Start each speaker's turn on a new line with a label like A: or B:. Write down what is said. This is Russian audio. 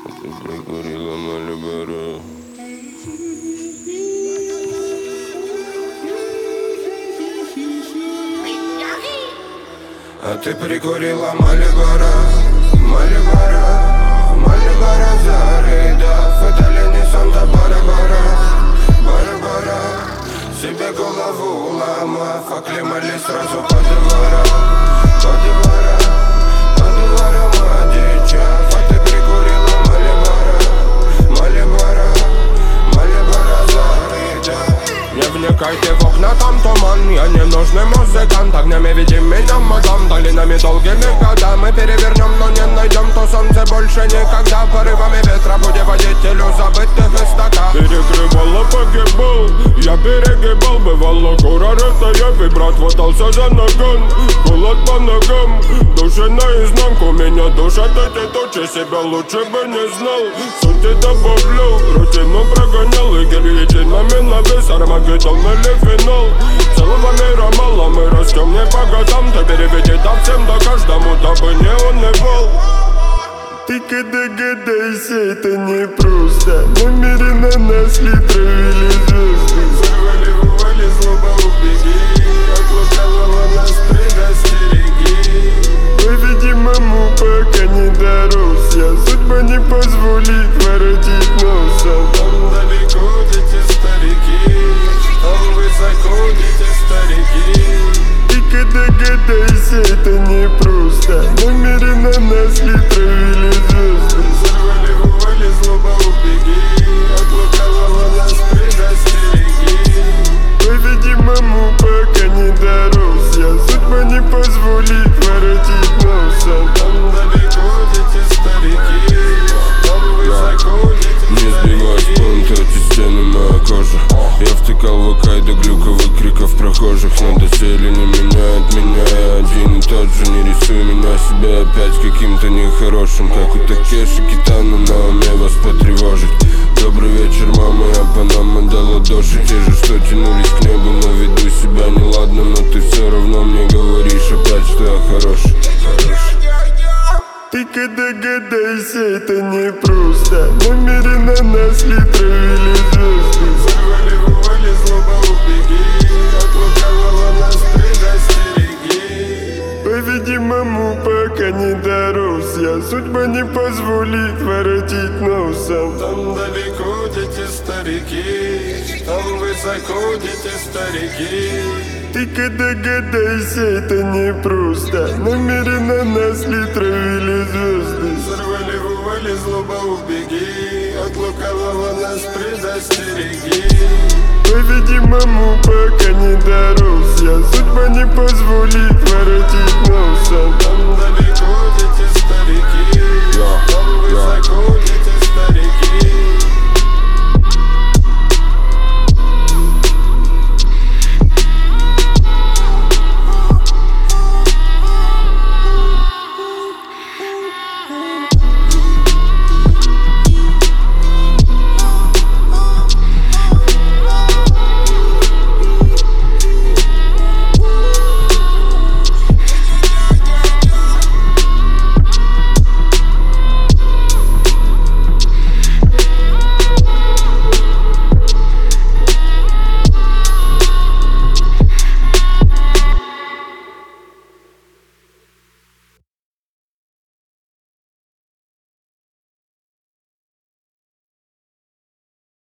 A: Ты прикурила Мальборо. А ты прикурила Мальборо, Мальборо, Мальборо зарыдав. Это ли не Санта-Барбара, Барбара? Себе голову ломав, оклемали сразу по дворам, по дворам, по дворам одичав. А ты прикурила Мальборо, Мальборо, Мальборо зарыдав. Не вникайте в окна, там туман. Я не нужный музыкант, огнями веди меня мадам. Долинами долгими года мы перевернем, но не найдем то солнце больше никогда. Порывами ветра путеводителю забытых истоках. Перекрывало, погибал, я перегибал. Бывало гора рытая, и брат хватался за ноган. Холод по ногам, души наизнанку. Меня душат эти тучи, себя лучше бы не знал. Сути добавлял, рутину прогонял. И гильотинами на вес, Армагеддон или финал. Целого мира мало, мы растем не по годам. Ты переведи там всем да каждому, дабы не унывал.
B: Ты когда догадайся, это не просто. Намеренно нас ли травили звезды.
A: Взорвали, вывали, злоба убеги. От лукавого нас предостереги.
B: По-видимому, пока не дорос я. Судьба не позволит воротить носом.
A: Там далеко дети старики, там высоко дети старики.
B: Ты когда догадайся, это не просто. Намеренно нас ли травили звезды.
A: Взорвали, вывали, злоба убеги. От лукавого нас предостереги.
B: По-видимому, пока не дорос я. Судьба не позволит воротить носом.
A: Там далеко дети старики, там высоко дети
C: Не сбивай с пункта, эти стены моя кожа. Я втыкал в АК до глюковых криков прохожих. Но доселе не меняет меня, я один и тот же. Не рисуй меня себя опять каким-то нехорошим, как у Такеши Китано, на уме вас потревожить. Добрый вечер, мама, я Панама до ладоши. Те же, что тянулись к небу, но веду себя неладно. Но ты все равно мне говоришь опять, что я хороший.
B: Ты когда догадайся, это не просто. Намеренно нас ли травили звезды.
A: Взорвали, вывали, злоба убеги. От лукавого нас предостереги.
B: По-видимому, пока не дорос я. Судьба не позволит воротить носом.
A: Там далеко дети старики, там высоко дети старики.
B: Ты когда догадайся, это не просто. Намеренно нас ли травили звезды.
A: Взорвали, вывали, злоба убеги. От лукавого нас предостереги.
B: По-видимому, пока не дорос я. Судьба не позволит воротить носом.
A: Там далеко дети